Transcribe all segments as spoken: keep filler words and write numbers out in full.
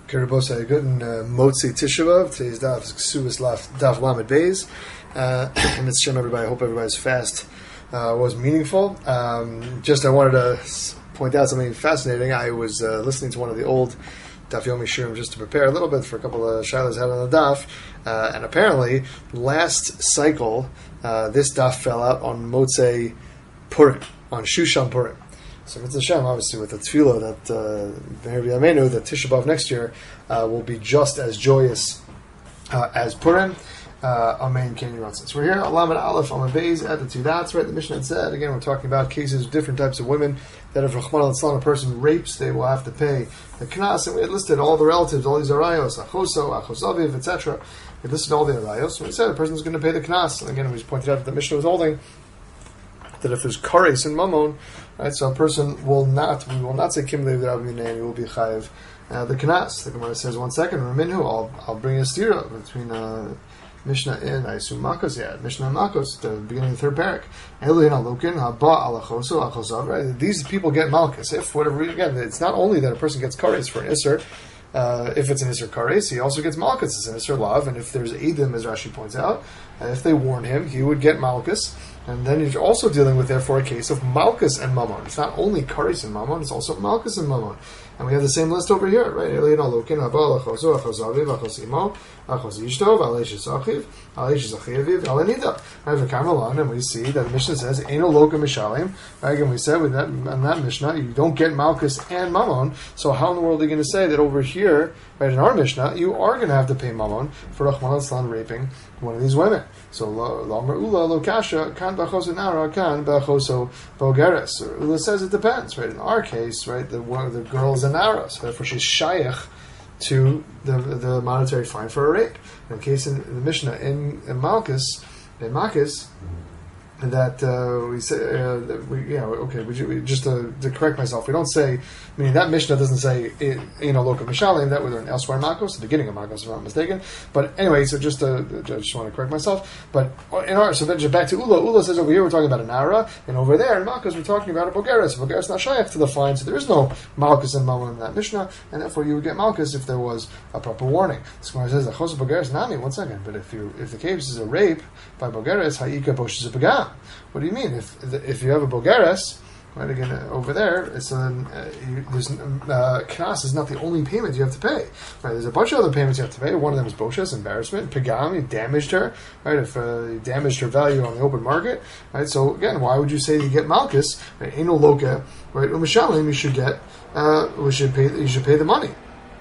Kerabosai Guten Motzi Tisha B'Av. Today's daf is Ksubas Daf Lamed Beis. Uh, and it's Shem, everybody. I hope everybody's fast uh, was meaningful. Um, just I wanted to point out something fascinating. I was uh, listening to one of the old Daf Yomi Shirim just to prepare a little bit for a couple of shilas had on the daf. Uh, and apparently, last cycle, uh, this daf fell out on Motzei Purim, on Shushan Purim. So Mitzvah Hashem, obviously, with the tefillah that uh, Amenu, that Tisha B'Av next year uh, will be just as joyous uh, as Purim. Uh, Amen. Ken Yiratzin. So we're here, Alamed Aleph, Amud Beis, at the two dots, right? The Mishnah had said, again, we're talking about cases of different types of women that if Rachmana litzlan, a person rapes, they will have to pay the knas. And we had listed all the relatives, all these arayos, achoso, achosaviv, et cetera. We listed all the arayos. So we said a person is going to pay the knas. And again, we just pointed out that the Mishnah was holding that if there's kares and mammon, right, so a person will not, we will not say kim leiv d'Rabbi and he will be chayiv uh, the knas. The Gemara says, one second, Raminhu, I'll I'll bring a stira between uh, Mishnah and I assume Makos, yeah, Mishnah and Makos, the beginning of the third parak. Elin alokin haba alachoso achosav. Right, these people get malchus. If whatever again, it's not only that a person gets kares for an iser. Uh, if it's an Isser Kares, he also gets Malchus. It's an Isser Lav, and if there's Edim, as Rashi points out, uh, if they warn him, he would get Malchus. And then you're also dealing with, therefore, a case of Malchus and Mammon. It's not only Kares and Mammon, it's also Malchus and Mammon. And we have the same list over here, right? Elin alokin haba alachoso achosaviv achosimo achosishto v'aleishis achiv aleishis achiviv alenida. Right? We come along and we see that the Mishnah says eno loka mishalim. Right? And we said with that in that Mishnah you don't get Malchus and Mammon. So how in the world are you going to say that over here, right in our Mishnah, you are going to have to pay Mammon for Rachmana litzlan raping one of these women? So Lamer Ula lo kasha kan b'achoso nara kan b'achoso bogeres. Ula says it depends, right? In our case, right, the one the girl is an nara, so therefore she's shayach to the the monetary fine for a rape. In the case in, in the Mishnah in, in Malchus, in Malchus, that uh, we say, uh, that we, yeah, okay, we, we, just to, to correct myself, we don't say, I mean, that Mishnah doesn't say, you know, Loka Mishalim, that was elsewhere in Makos, the beginning of Makos, if I'm not mistaken. But anyway, so just to, I just want to correct myself. But in our, so then just back to Ula, Ula says over here we're talking about an Ara, and over there in Makos we're talking about a Bogeres. Bogeres is not shaykh to the fine, so there is no Malchus and Mammon in that Mishnah, and therefore you would get Malchus if there was a proper warning. The Gemara says, Achos Bogeres Nami, one second, but if you if the case is a rape by Bogeres, Ha'ika Boshes Pagam. What do you mean? If if you have a Bogeres, right, again, uh, over there, so then uh, you, there's, uh, Knas is not the only payment you have to pay. Right, there's a bunch of other payments you have to pay. One of them is Boshes, embarrassment. Pagam, you damaged her, right, if uh, you damaged her value on the open market, right, so again, why would you say you get Malchus, right, Eno Loka, right, Umishalim, you should get, uh, we should pay, you should pay the money,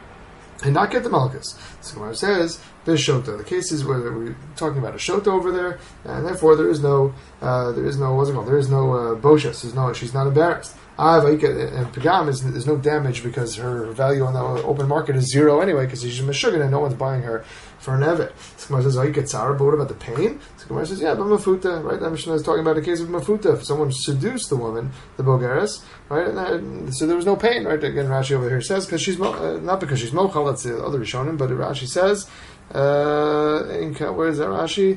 and not get the Malchus. So Gemara says, Bishota. The case is where we're talking about a shota over there, and therefore there is no, uh, there is no, what's it called? There is no uh, boshes. There's no, she's not embarrassed. Ah, and Pagam is there's no damage because her value on the open market is zero anyway because she's meshuggah and no one's buying her for an evet. So Gemara says, "Oh, you get tzara, but what about the pain?" So Gemara says, "Yeah, but mafuta, right?" That Mishnah is talking about a case of mafuta. If someone seduced the woman, the bogeres, right, and that, so there was no pain, right? Again, Rashi over here says because she's mo- uh, not because she's mochal. That's the other Rishonim, but Rashi says. Uh, in, where is that Rashi?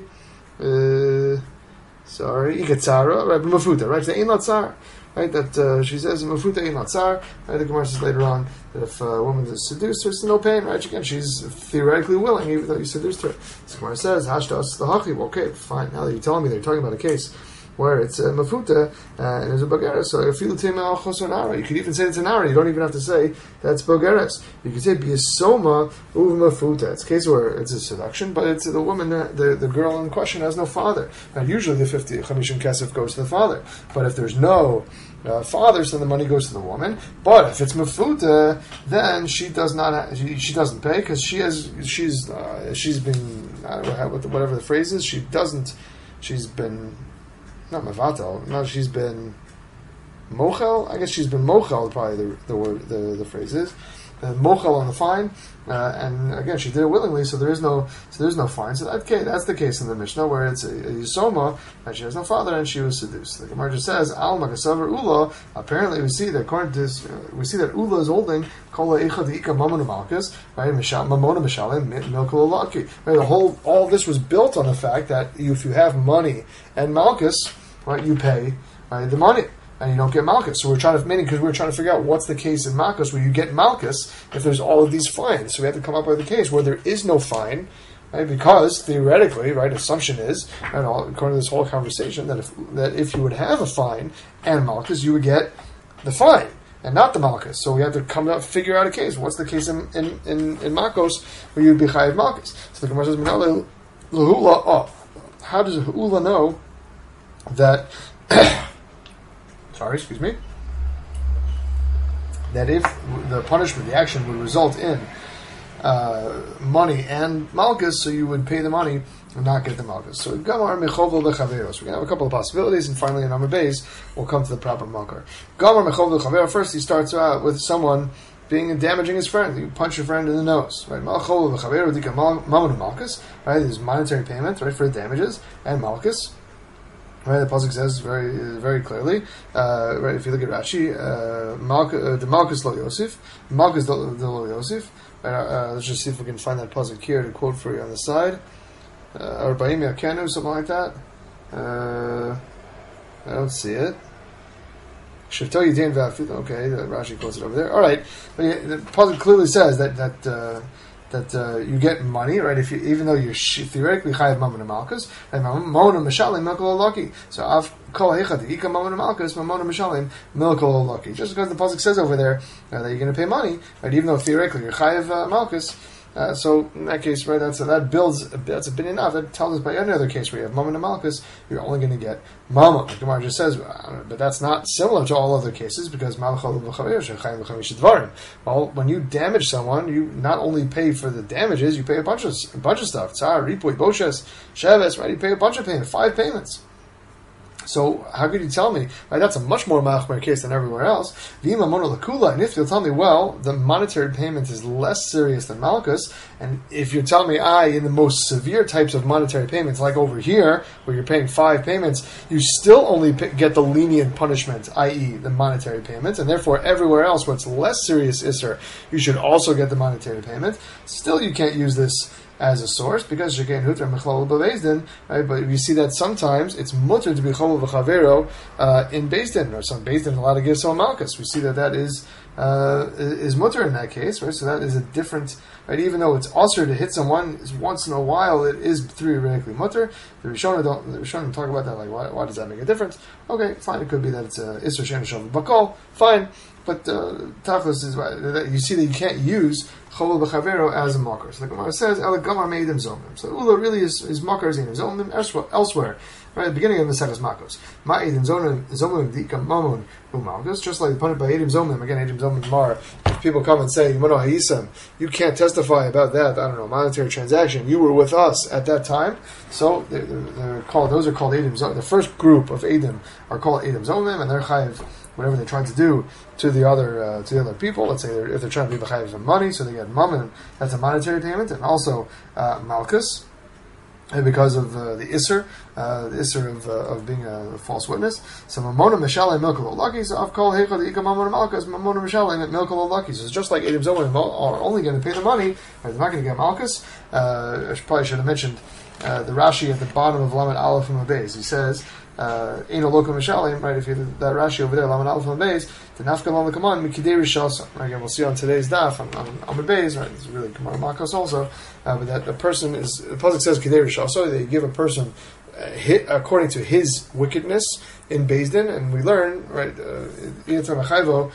Uh, sorry, Ikatzara, right? Mafuta, right? The Ein Latzar, right? That uh, she says Mafuta Ein Latzar. Right? The Gemara says later on that if a woman is seduced, there's no pain, right? Again, she's theoretically willing, even though you seduced her. The Gemara says Hashdas the Hachib. Okay, fine. Now that you're telling me they're talking about a case where it's a mafuta uh, and there's a bogeres, so if you you could even say it's an ara. You don't even have to say that's bogeres. You could say biasoma uv mafuta. It's a case where it's a seduction, but it's the woman, the, the girl in question has no father. Now, usually the fifty chamishim kesef goes to the father, but if there's no uh, father, so the money goes to the woman. But if it's mafuta, then she does not. Ha- she, she doesn't pay because she has. She's uh, she's been I don't know whatever the phrase is. She doesn't. She's been. Not Mavatal. No, she's been Mochel. I guess she's been Mochel. Probably the the word the, the phrase is uh, Mochel on the fine. Uh, and again, she did it willingly, so there is no so there's no fine. So that okay, that's the case in the Mishnah where it's a, a Yisoma and she has no father and she was seduced. The Gemara just says Al Magasaver Ula. Apparently, we see that according to this, uh, we see that Ula is holding Kol Eichad Ika Mamon Malchus, right? Mamona Mishalim Milkul Laki. Right, the whole all this was built on the fact that if you have money and Malchus, right, you pay right, the money. and you don't get Malchus. So we're trying to, meaning because we're trying to figure out what's the case in Malchus where you get Malchus if there's all of these fines. So we have to come up with a case where there is no fine, right? Because theoretically, right, assumption is, and all, according to this whole conversation, that if that if you would have a fine and Malchus, you would get the fine and not the Malchus. So we have to come up, figure out a case. What's the case in in in, in Malchus where you'd be chayiv Malchus? So the Gemara says, "Minale lahula." Oh, how does Hula know that? Sorry, excuse me. That if the punishment, the action would result in uh, money and Malchus, so you would pay the money and not get the Malchus. So Gamar Mechovel Lechaveros. We have a couple of possibilities, and finally in Amar Beis, we'll come to the proper Makar. Gamar Mechovel Lechaveros. First, he starts out with someone being damaging his friend. You punch your friend in the nose, right? Mechovel Lechaveros Dika Mamun Malchus. Right, there's monetary payment, right, for the damages and Malchus. Right, the pasuk says very, very clearly. Uh, right, if you look at Rashi, uh, Malch, uh, the Malchus lo Yosef, Malchus the lo Yosef. Right, uh, let's just see if we can find that pasuk here to quote for you on the side. Arbaim uh, Yakenu, something like that. Uh, I don't see it. Shifto Yidin V'Afit. Okay, the Rashi quotes it over there. All right, but yeah, the pasuk clearly says that that. Uh, that uh, you get money, right? If you, even though you're sh- theoretically chayav mamon and malchus, and mamon and mishalim milkol lucky. So av kol hechad ika mamon and malchus, mamon and mishalim milkol lucky. Just because the pasuk says over there uh, that you're going to pay money, right? Even though theoretically you're chayav uh, malchus. Uh, so in that case, right, that's uh, that builds that's a bit enough. That tells us by any other case where you have mamon and malchus, you're only going to get mamon. Like Gemara just says, uh, but that's not similar to all other cases because malchol v'chavir dvarim. Well, when you damage someone, you not only pay for the damages, you pay a bunch of a bunch of stuff. Tzar, ripoy, boshes, sheves, right? You pay a bunch of payments, five payments. So how could you tell me, right, that's a much more machmer case than everywhere else. And if you'll tell me, well, the monetary payment is less serious than Malchus, and if you're telling me, I, in the most severe types of monetary payments, like over here, where you're paying five payments, you still only pay, get the lenient punishment, that is the monetary payment, and therefore everywhere else where it's less serious isser, you should also get the monetary payment. Still, you can't use this as a source because shekain huter mechlal b'bezdin, right? But we see that sometimes it's mutter to be chol v'chavero uh, in bezdin, or some bezdin allowed to give someone malchus. We see that that is uh, is mutter in that case, right? So that is a different, right? Even though it's also to hit someone once in a while, it is theoretically mutter. The Rishonim don't. The Rishonim talk about that. Like, why, why does that make a difference? Okay, fine. It could be that it's a isser shen shov bakol. Fine. But uh, tachlis is that you see that you can't use cholol b'chavero as a makar. So the Gemara says el gamar meidim zomim. So ula really is is makar is in zomim elsewhere. Right at the beginning of the Maseches Makos. Ma edim zomim zomim dikam mamun umalgus. Just like the punit by edim zomim again edim zomim mar. If people come and say Yimano Hayisam, you can't testify about that. I don't know monetary transaction. You were with us at that time. So they're, they're called. Those are called edim zomim. The first group of edim are called edim zomim, and they're chayiv whatever they're trying to do to the other uh, to the other people. Let's say they're, if they're trying to be b'chayiv of money, so they get mammon, that's a monetary payment, and also uh, malchus, and because of uh, the isser, uh, the isser of, uh, of being a false witness. So mamona mishalim milkal lucky. So I've called heichad ikam mamona malchus mamona mishalim milkal lucky. So it's just like edim zomim are only going to pay the money, right? They're not going to get malchus. Uh, I probably should have mentioned uh, the Rashi at the bottom of Lamed Aleph and Beis. He says. Eino lokum mishalim, right? If you that Rashi over there, Laman Aleph and Beis, the nafkan on the command mikidei rishasa. Again, we'll see on today's daf on on, on the Beis, right? It's really Gemara Makos also, uh, but that a person is the pasuk says kidei rishasa. They give a person uh, hit according to his wickedness in Beis Din, and we learn right. Iyatam achayvo,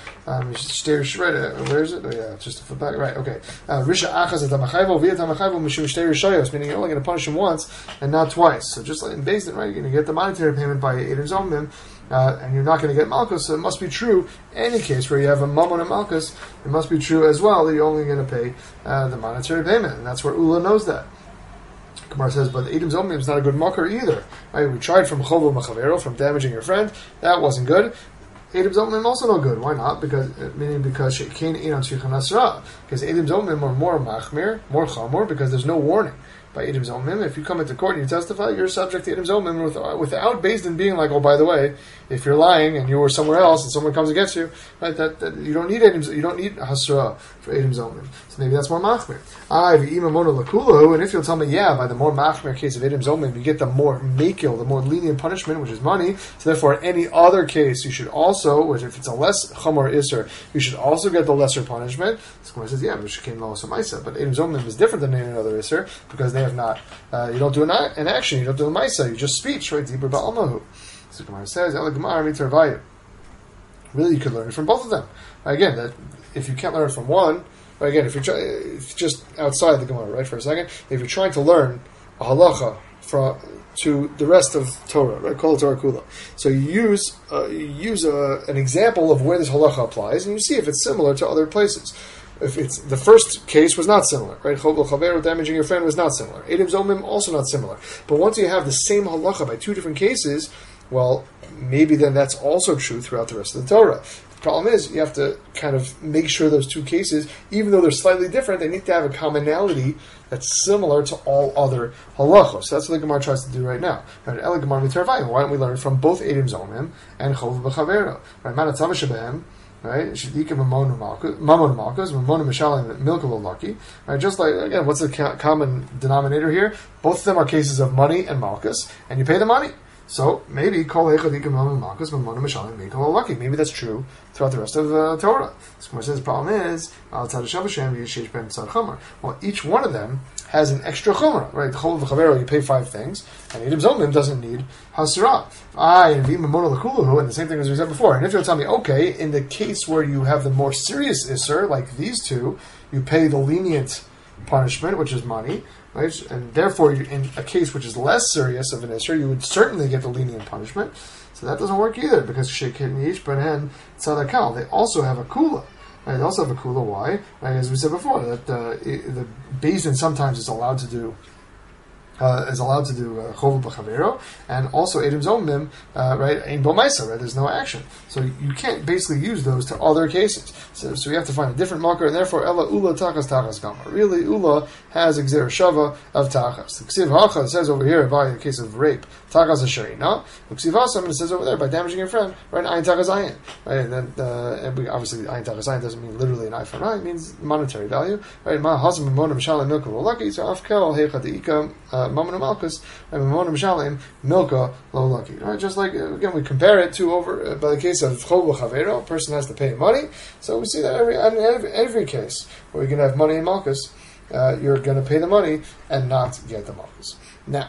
um, where is it? Oh yeah, just a foot back. Right, okay. Risha achas etam achayvo, viyatam achayvo mishum shtei rishayos, meaning you're only going to punish him once and not twice. So just like in Beis Din, right, you're going to get the monetary payment by edim zomim. Uh, and you're not going to get malchus, so it must be true. Any case where you have a mammon and malchus, it must be true as well that you're only going to pay uh, the monetary payment, and that's where Ula knows that. Gemara says, but edim zomim is not a good makar either. Right? We tried from chovel machavero, from damaging your friend, that wasn't good. Edim Zomim also no good. Why not? Because meaning because Shekin Einon Shichan Asra. Because Edim Zomim are more machmir, more chamor, because there's no warning. By Edim Zomim, if you come into court and you testify, you're subject to Edim Zomim with, without Beis Din being like, oh, by the way, if you're lying and you were somewhere else and someone comes against you, right? That, that you don't need Edim, you don't need Hasra for Edim Zomim. So maybe that's more machmir. Ah, and if you'll tell me, yeah, by the more machmir case of Edim Zomim, you get the more makil, the more lenient punishment, which is money. So therefore, any other case, you should also, which if it's a less chamor iser, you should also get the lesser punishment. So Gemara says, yeah, but Edim Zomim is different than any other iser because they have not, uh, you don't do an, an action, you don't do a maisa, you just speech, right? Deeper ba'almahu. So Gemara says, Ela Gemara mitzarvayu. Really, you could learn it from both of them. Again, that if you can't learn it from one, right, again, if you're try, if just outside the Gemara, right, for a second, if you're trying to learn a halacha from to the rest of Torah, right, Kol Torah Kula. So you use uh, you use a, an example of where this halacha applies, and you see if it's similar to other places. If it's the first case was not similar, right? Chovel Chavero, damaging your friend, was not similar. Edim Zomim, also not similar. But once you have the same halacha by two different cases, well, maybe then that's also true throughout the rest of the Torah. The problem is, you have to kind of make sure those two cases, even though they're slightly different, they need to have a commonality that's similar to all other halachos. So that's what the Gemara tries to do right now. Right? Ela Gemara mitarvayim. Why don't we learn from both Edim Zomim and Chovel Chavero? Right? Manatzava Shebehem. Right, shadika mamonu malchus, mamonu malchus, mamonu mishalim milkalo lucky. Right, just like again, what's the ca- common denominator here? Both of them are cases of money and malchus, and you pay the money. So maybe kol hechadika mamonu malchus, mamonu mishalim milkalo lucky. Maybe that's true throughout the rest of the Torah. So says the problem is al tzad shavashem yishesh ben tzad chomer. Well, each one of them has an extra chomer, right? The chol v'chavero, you pay five things, and Edim Zomim doesn't need hasra. Ah, and v'imono l'kuluhu, and the same thing as we said before. And if you'll tell me, okay, in the case where you have the more serious isser, like these two, you pay the lenient punishment, which is money, right? And therefore, you, in a case which is less serious of an isser, you would certainly get the lenient punishment. So that doesn't work either, because shekin yish b'hen tzadakal, they also have a kula. Right, they also have a kula. Why? Right, as we said before, that uh, the Beis Din sometimes is allowed to do uh, is allowed to do chovel b'chavero, and also Edim Zomim, uh, right? Ein bo maisa, right? There's no action, so you can't basically use those to other cases. So, so we have to find a different marker, and therefore Ella Ula Tachas Tachas Gamar. Really, Ula has Exer Shava of Tachas. The Ksiv Hacha says over here, by a case of rape, Tachas Asheri. No, the Ksiv Hasam it says over there by damaging your friend, right? Ayin Tachas Ayin, right? And then uh, and we, obviously Ayin Tachas Ayin doesn't mean literally an eye for an eye; it means monetary value, right? Ma Hasam Mimona Mishalim Milka Lucky. So Afkel Hecha Deika Mamon Malchus and Mimona Mishalim Milka Lo Lucky. Right? Just like again, we compare it to over uh, by the case of Chovel Chavero, a person has to pay money. So we see that every every, every case where you're going to have money in Malchus, uh, you're going to pay the money and not get the Malchus. Now,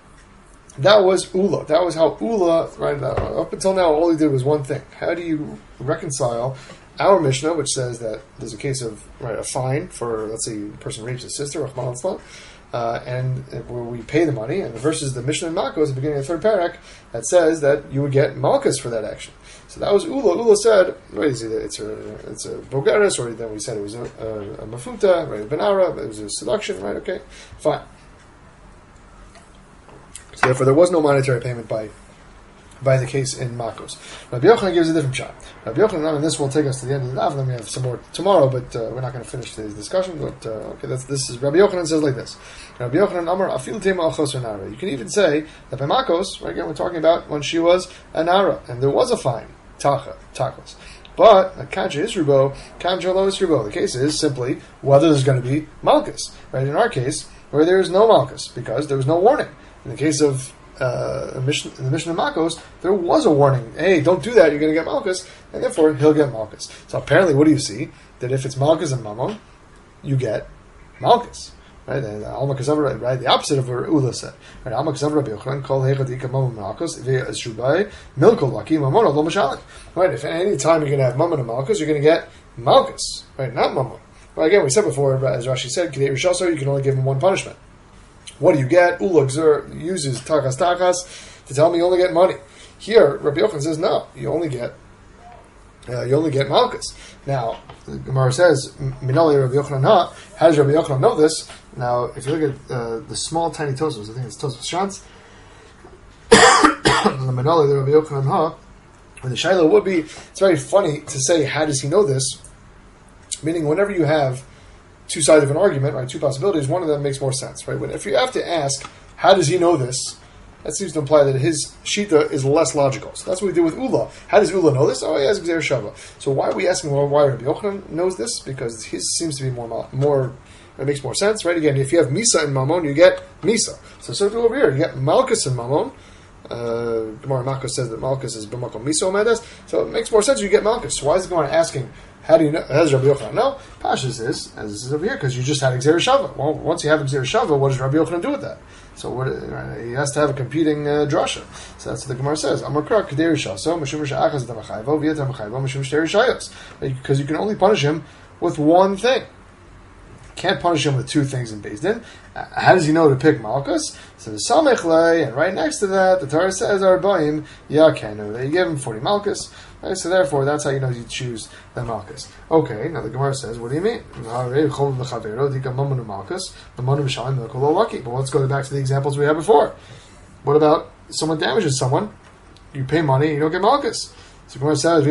that was Ula. That was how Ula, right, uh, up until now, all he did was one thing. How do you reconcile our Mishnah, which says that there's a case of right a fine for, let's say, a person rapes his sister, Rahman al Uh, and where we pay the money, and versus the Mishnah in Malchus at the beginning of the third parak that says that you would get Malchus for that action. So that was Ula. Ula said, right, it's either it's a it's a bogeres, or then we said it was a, a, a mafuta, right, a benara, it was a seduction, right? Okay, fine. So therefore, there was no monetary payment by by the case in Makos. Rabbi Yochanan gives a different shot. Rabbi Yochanan, and this will take us to the end of the daf, and then we have some more tomorrow, but uh, we're not going to finish today's discussion. But uh, okay, that's, this is Rabbi Yochanan says like this. Rabbi Yochanan Amar Afil Tema Achos Nara. You can even say that by Makos, right, again, we're talking about when she was a Nara, and there was a fine, Tacha, Tachos. But a Kanja Isrubo, Kanja Lo Isrubo. The case is simply whether there's going to be Malchus. Right? In our case, where there is no Malchus, because there was no warning. In the case of Uh, in the Mishnah of Makos, there was a warning. Hey, don't do that, you're going to get Malchus, and therefore he'll get Malchus. So apparently, what do you see? That if it's Malchus and Mammon, you get Malchus. Right? And Alma Kazavra, right? The opposite of what Ula said. Right? Alma Kazavra B'Yochanan Kol Hechadika Mammon Malchus V'Yashubai Milko Laki Mammon Lo Mashalim. Right? If at any time you're going to have Mammon and Malchus, you're going to get Malchus. Right? Not Mammon. But again, we said before, as Rashi said, K'dei Rishaso, you can only give him one punishment. What do you get? Ula uses Tachas Tachas to tell me you only get money. Here, Rabbi Yochanan says no, you only get uh, you only get Malchus. Now, the Gemara says, Minali Rabbi Yochanan ha. How does Rabbi Yochanan know this? Now, if you look at uh, the small tiny Tosfos, I think it's Tosfos Shantz, the Minali Rabbi Yochanan ha. And the Shiloh would be, it's very funny to say, how does he know this? Meaning, whenever you have two sides of an argument, right, two possibilities, one of them makes more sense, right? When, if you have to ask, how does he know this? That seems to imply that his Shita is less logical. So that's what we do with Ula. How does Ula know this? Oh, he has Gzer Shava. So why are we asking well, why Rabbi Yochanan knows this? Because his seems to be more, more it makes more sense, right? Again, if you have Misa and Mammon, you get Misa. So so over here, you get Malchus and Mammon. Uh, Gemara Malchus says that Malchus is B'makom Misa Omedes. So it makes more sense you get Malchus. So why is the Gemara asking, how do you know? How does Rabbi Yochanan know? Pashas is, as this is over here, because you just had Gzer Shava. Well, once you have Gzer Shava, what does Rabbi Yochanan do with that? So what, uh, he has to have a competing uh, drasha. So that's what the Gemara says. Because you can only punish him with one thing. Can't punish him with two things in Beis Din. Uh, how does he know to pick Malchus? So the Samechle, and right next to that, the Torah says, Arbaim Yakenu. They give him forty Malchus. Right? So therefore, that's how you know you choose the Malchus. Okay, now the Gemara says, what do you mean? But let's go back to the examples we had before. What about someone damages someone? You pay money, you don't get Malchus. So Gemara says,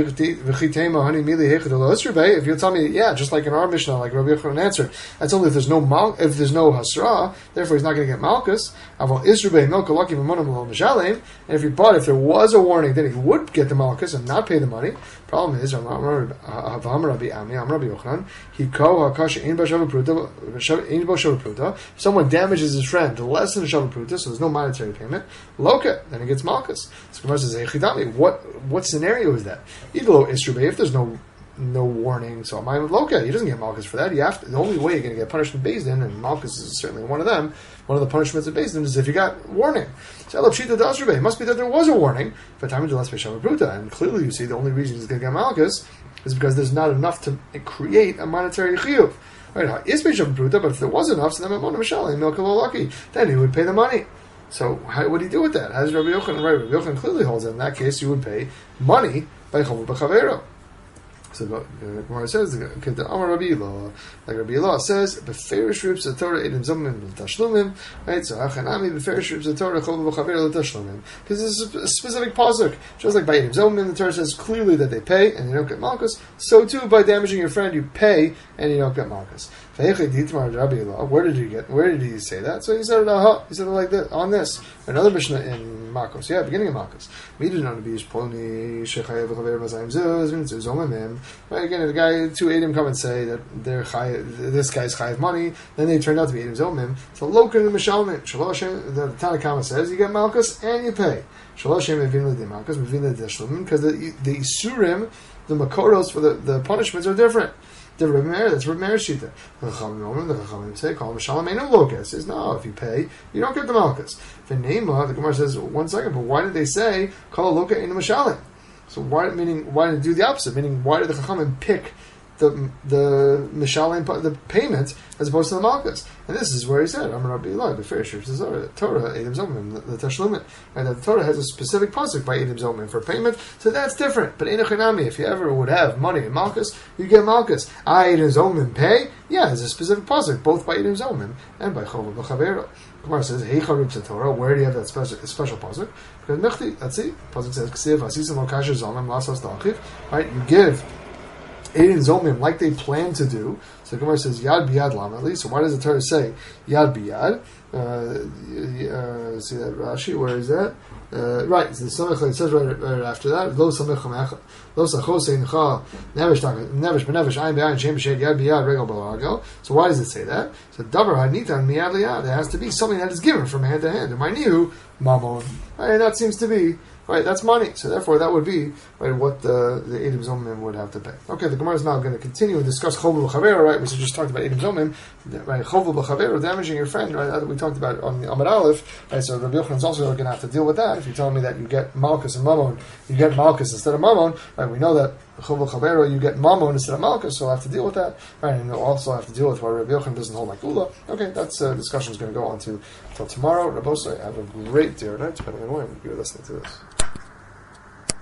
if you tell me, yeah, just like in our Mishnah, like Rabbi Yochanan answered, that's only if there's no mal, if there's no hasra, therefore he's not going to get malchus. And if you bought, if there was a warning, then he would get the malchus and not pay the money. Problem is, if someone damages his friend to less than a shavu pruta, so there's no monetary payment, loka, then he gets malchus. So Gemara says, what what scenario is that? Idlo isrubei, if there's no no warning, so my loka, he doesn't get malchus for that. You have to, the only way you're going to get punished in Beis Din, and malchus is certainly one of them. One of the punishments of Beis Din is if you got warning. So it must be that there was a warning for time to less shavu pruta, and clearly you see the only reason he's going to get malchus is because there's not enough to create a monetary chiyuv. Right? Is shavu pruta, but if there was enough, so then lucky, then he would pay the money. So how would he do with that? How does Rabbi Yochanan? Right, Rabbi Yochanan clearly holds that in that case you would pay money by chavur b'chavero. So the Gemara says, like Rabbi Elah, like Rabbi Elah says, beferish ribs the Torah edim zomim l'tashlumim. Right, so achanami beferish ribs the Torah chavur b'chavero l'tashlumim. Because this is a specific pasuk, just like by edim zomim, the Torah says clearly that they pay and you don't get malchus. So too by damaging your friend, you pay and you don't get malchus. Where did he get? Where did he say that? So he said it. Uh, he said it like this on this. Another Mishnah in Marcos. Yeah, beginning of Marcos. We did not be pony shechayev v'chaver mazayim zuz zomim. Right again, the guy two Eidim come and say that they're chayev, this guy's chayev money. Then they turned out to be Eidim zomim. So loken and mishalmim. Shaloshem. The Tanakama says you get malchus and you pay. Shaloshem mevin the malchus mevin the deshlumim because the the isurim, the makoros for the, the punishments are different. The Rebbe Meir, that's Rebbe Meir's shita. The Chachamim say, "Call Mishalom Einam Lokas." Says no, if you pay, you don't get the malchus. The Nema, the Gemara says, one second, but why did they say Call Loka Einam Mishalom? So why, meaning, why did they do the opposite? Meaning, why did the Chachamim pick the the Mishalom, the payment, as opposed to the malchus? And this is where he said, "I'm Rabbi Eli, the fair ship says Torah Eidim Zomim, the Tashlumim." And the Torah has a specific pasuk by Eidim Zomim for payment, so that's different. But in a Chinami, if you ever would have money in malchus, you get malchus. I Eidim Zomim pay, yeah, there's a specific pasuk both by Eidim Zomim and by Chovah B'Chavero. Gemara says, "Hey Charib Torah, where do you have that special special pasuk?" Because Mechti, let's see, pasuk says, "Ksiv Asisim Lokasher Zomim Lasas Dalchiv." Right, you give Eidim Zomim like they plan to do. So the Gemara says Yad Biyad Lamali. So why does the Torah say Yad Biyad? Uh, uh, see that Rashi? Where is that? Uh, right. So the Samech it says right, right after that. Lo Samech Chamecha. Lo Sachosein Cha Nevesh Nevesh Benevesh Ayin Be'ayin Shem B'Shed Yad Biyad Regal B'Largo. So why does it say that? So Davar Hanitan Miyad Liyad. It has to be something that is given from hand to hand. And my new Mamon. Right, that seems to be. Right, that's money. So therefore, that would be right what the the Eidim Zomim would have to pay. Okay, the Gemara is now going to continue and discuss Chovah B'Chavero. Right, we just talked about Eidim Zomim. Right, Chovah B'Chavero, damaging your friend. Right, that we talked about on the Amud Aleph. Right, so Rabbi Yochanan is also going to have to deal with that. If you tell me that you get Malchus and Mammon, you get Malchus instead of Mammon. Right, we know that Chovah B'Chavero, you get Mammon instead of Malchus, so I'll have to deal with that. Right, and we'll also have to deal with why Rabbi Yochanan doesn't hold like Ula. Okay, that's uh, discussion is going to go on to until tomorrow. Rabbi Osai, have a great day or night, depending on when you're listening to this.